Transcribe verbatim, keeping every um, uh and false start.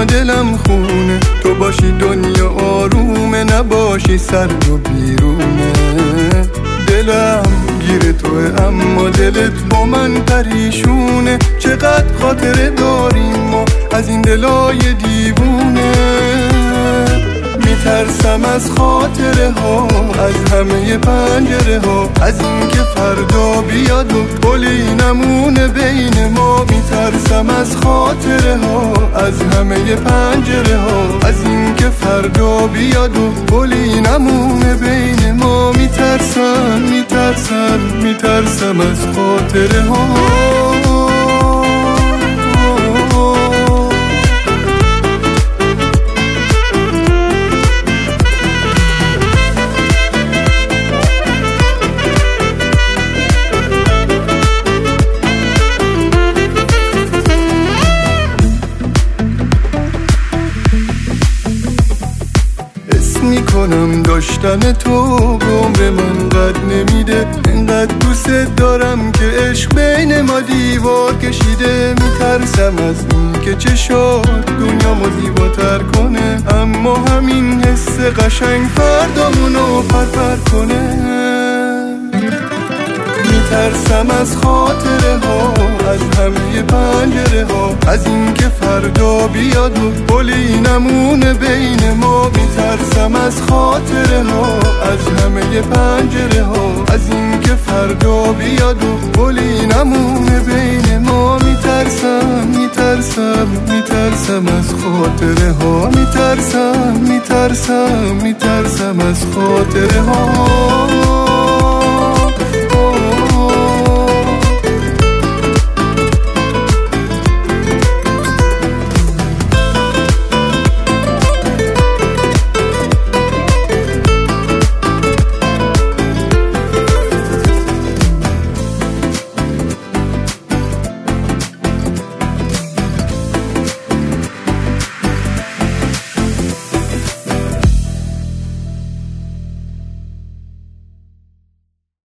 دلم خونه، تو باشی دنیا آرومه، نباشی سرد و بیرونه. دلم گیر توه اما دلت با من پریشونه، چقدر خاطره داریم ما از این دلای دیوونه. میترسم از خاطره ها، از همه پنجره ها، از این که فردا بیاد و پلی نمونه بین ما. میترسم از خاطره ها، از همه پنجره ها، از این که فردا بیاد و پلی نمونه بین ما. میترسم میترسم میترسم از خاطره ها. میکنم داشتن تو به عمر من قد نمیده، انقدر دوست دارم که عشق بین ما دیوار کشیده. میترسم از این که چشات دنیامو زیباتر کنه، اما همین حس قشنگ فردامونو پرپر کنه. میترسم از خاطره ها، از همه پنجره ها، از این که فردا بیاد و پلی نمونه بین ما. میترسم از خاطره ها، از همه پنجره ها، از این که فردا بیاد و پلی نمونه بین ما. میترسم میترسم میترسم از خاطره ها، میترسم میترسم میترسم از خاطره ها.